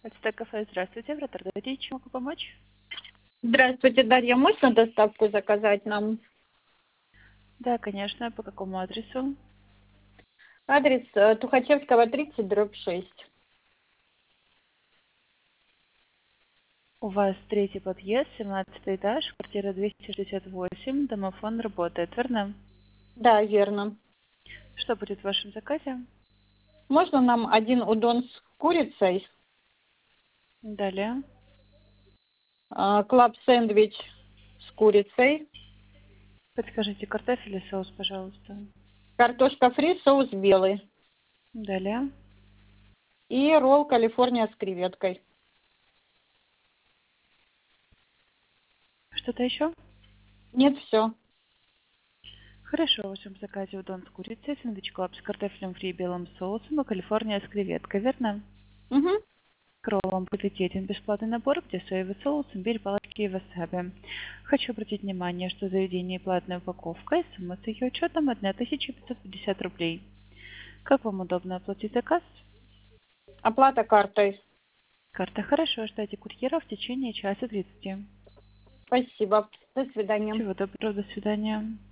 Это кафе. Здравствуйте, в Роттердате. Чем могу помочь? Здравствуйте, Дарья. Можно доставку заказать нам? Да, конечно. По какому адресу? Адрес Тухачевского, 30/6. У вас третий подъезд, 17 этаж, квартира 268, домофон работает, верно? Да, верно. Что будет в вашем заказе? Можно нам один удон с курицей, Далее. клаб-сэндвич с курицей, Подскажите, картофель или соус, пожалуйста. картошка фри, соус белый Далее. и ролл Калифорния с креветкой. Что-то еще? Нет, все. Хорошо, в вашем заказе удон с курицей, сэндвич клаб с картофелем фри и белым соусом и Калифорния с креветкой, верно? Угу. К роллам будет идти один бесплатный набор, где соевый соус, имбирь, палочки и васаби. Хочу обратить внимание, что заведение платная упаковка и сумма с ее учетом 1550 рублей. Как вам удобно оплатить заказ? Оплата картой. Карта. Хорошо, ждайте курьера в течение часа 30. Спасибо. До свидания. Всего доброго, до свидания.